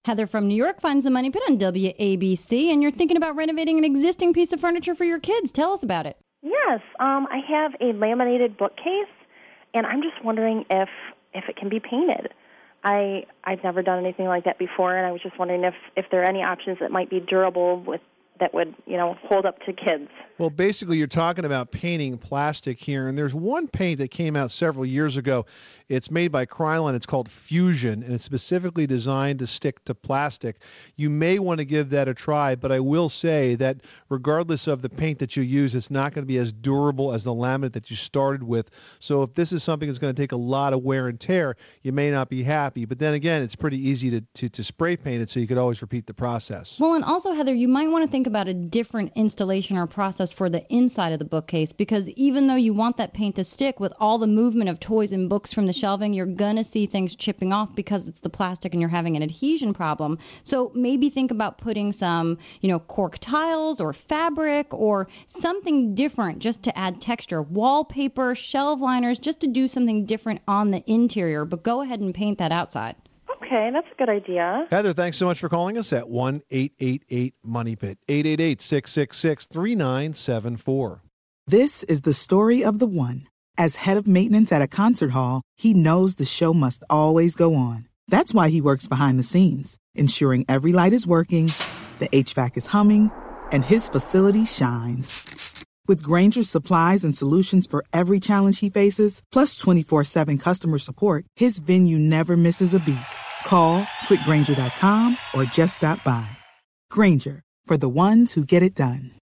Heather from New York finds the Money Pit on WABC, and you're thinking about renovating an existing piece of furniture for your kids. Tell us about it. Yes, I have a laminated bookcase, and I'm just wondering if it can be painted. I've never done anything like that before, and I was just wondering if there are any options that might be durable that would, hold up to kids. Well, basically, you're talking about painting plastic here, and there's one paint that came out several years ago. It's made by Krylon. It's called Fusion, and it's specifically designed to stick to plastic. You may want to give that a try, but I will say that regardless of the paint that you use, it's not going to be as durable as the laminate that you started with. So if this is something that's going to take a lot of wear and tear, you may not be happy. But then again, it's pretty easy to spray paint it, so you could always repeat the process. Well, and also, Heather, you might want to think about a different installation or process for the inside of the bookcase, because even though you want that paint to stick, with all the movement of toys and books from the shelving, you're going to see things chipping off because it's the plastic and you're having an adhesion problem. So maybe think about putting some, cork tiles or fabric or something different just to add texture. Wallpaper, shelf liners, just to do something different on the interior. But go ahead and paint that outside. Okay, that's a good idea. Heather, thanks so much for calling us at 1-888-MONEYPIT, 888-666-3974. This is the story of the one. As head of maintenance at a concert hall, he knows the show must always go on. That's why he works behind the scenes, ensuring every light is working, the HVAC is humming, and his facility shines. With Grainger's supplies and solutions for every challenge he faces, plus 24/7 customer support, his venue never misses a beat. Call quickgrainger.com or just stop by. Grainger, for the ones who get it done.